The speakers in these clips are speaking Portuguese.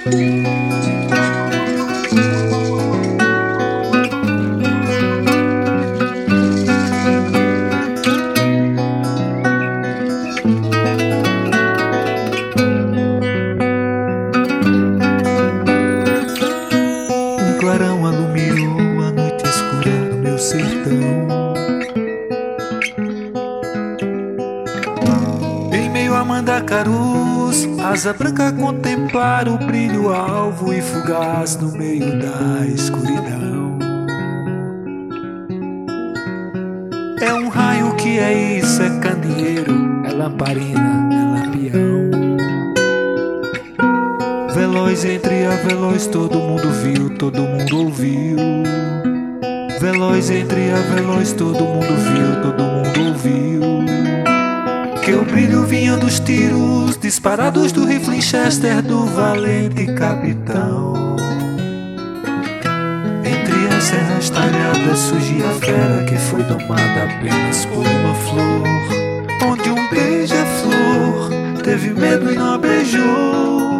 Um clarão alumiou a noite escura no meu sertão. Em meio a mandacarus, asa branca contemplar o brilho alvo e fugaz no meio da escuridão. É um raio que é isso, é candeeiro, é lamparina, é lampião. Veloz entre a veloz, todo mundo viu, todo mundo ouviu. Veloz entre a veloz, todo mundo viu, todo mundo ouviu. Que o brilho vinha dos tiros disparados do rifle Winchester do valente capitão. Entre as serras talhadas surgia a fera que foi domada apenas por uma flor, onde um beija-flor teve medo e não beijou.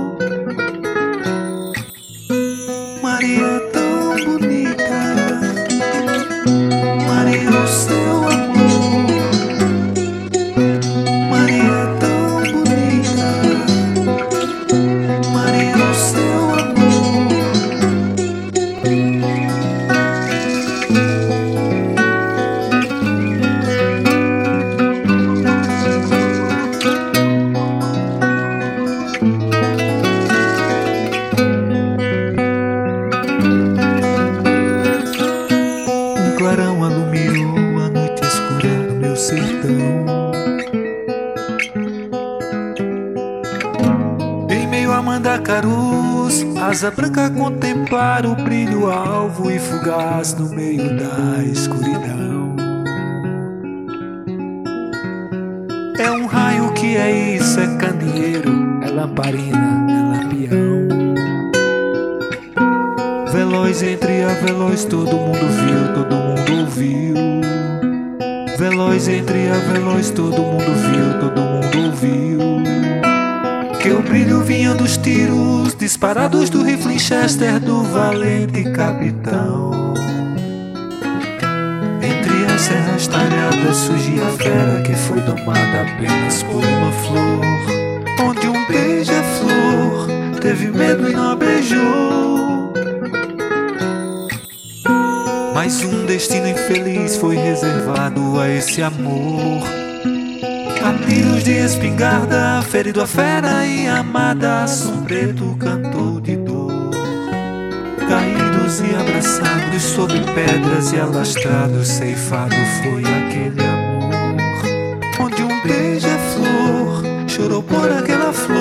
Maria tão bonita, Maria o seu amor. Maria tão bonita, Maria o seu amor. Um clarão alumiou a noite escura no meu sertão. Em meio a mandacarus, asa branca contemplar o brilho alvo e fugaz no meio da escuridão. É um raio que é isso, é candeeiro, é lamparina, é lampião. Veloz entre a veloz, todo mundo viu, todo mundo ouviu. Veloz entre a veloz, todo mundo viu, todo mundo ouviu. Que o brilho vinha dos tiros disparados do rifle Winchester do valente capitão. Entre as serras talhadas surgia a fera que foi domada apenas por uma flor, onde um beija-flor teve medo e não beijou. Mas um destino infeliz foi reservado a esse amor. A tiros de espingarda, ferido a fera e amada, Som Preto cantou de dor. Caídos e abraçados sob pedras e alastrados, ceifado foi aquele amor, onde um beija-flor chorou por aquela flor.